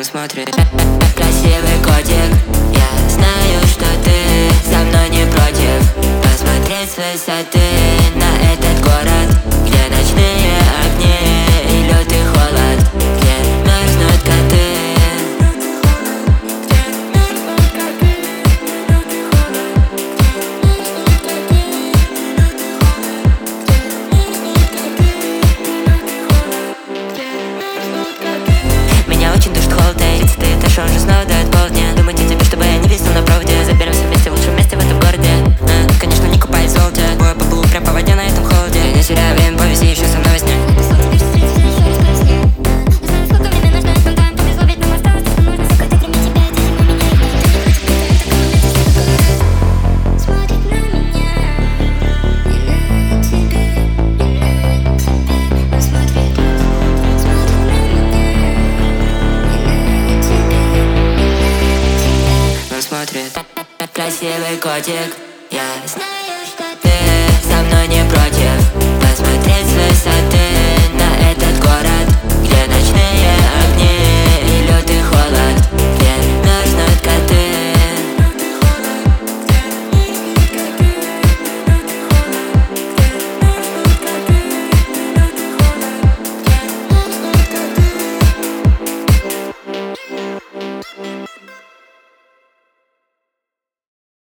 смотрит. Красивый котик, я знаю, что ты со мной не против посмотреть с высоты на этот город, где ночные огни и лютый холод, где мерзнут коты. Меня очень душит холод, и 30-й этаж, он же снова дает полдня. Думайте тебе, чтобы я не висел на проводе. Заберемся вместе в лучшем месте в этом городе. Конечно, не купаюсь в золоте, бой по полу прям по воде на этом холоде. Не теряю время, повези еще со мной во сне. Смотрит. Красивый котик, я знаю, что ты со мной не против посмотреть